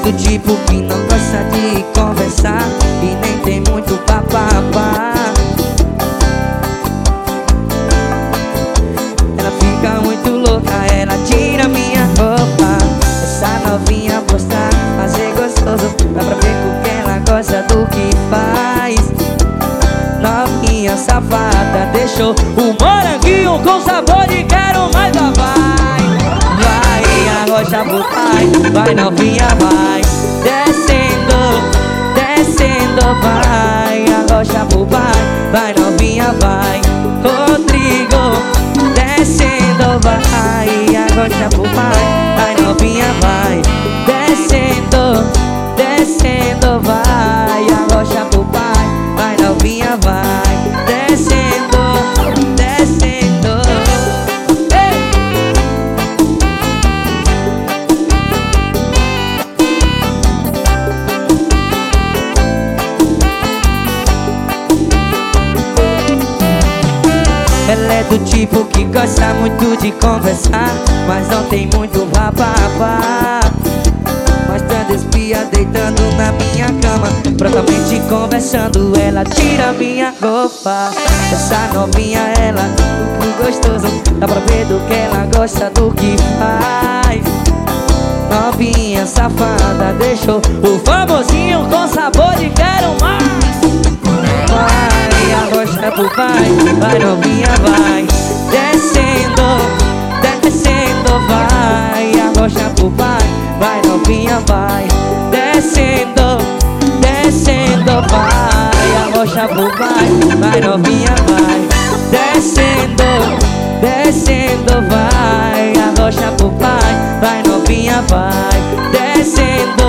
do tipo que não gosta de conversar e nem tem muito papapá. Ela fica muito louca, ela tira minha roupa. Essa novinha postar, fazer gostoso, dá pra ver com que ela gosta do que faz. Novinha safada, deixou o moranguinho com sabor de quero mais, vai. Vai, arrocha pro pai, vai novinha, vai. Descendo, descendo, vai. Arrocha pro pai, vai novinha, vai. Rodrigo, descendo, vai. Arrocha pro pai, vai novinha, vai. Descendo, descendo, vai. Arrocha pro pai, vai novinha, vai. Descendo, descendo. Ei! Ela é do tipo que gosta muito de conversar, mas não tem muito papapá. Mostrando espia, deitando na minha cama, prontamente conversando, ela tira minha roupa. Essa novinha, ela muito gostoso, dá pra ver do que ela gosta, do que faz. Novinha safada, deixou o famosinho com sabor de quero mais. Vai, arrocha pro pai, vai novinha, vai. Descendo, descendo, vai. Arrocha pro pai, vai novinha, vai. Descendo, descendo, vai. Arrocha pro pai, vai novinha, vai. Descendo, descendo, vai. Arrocha pro pai, vai novinha, vai. Descendo,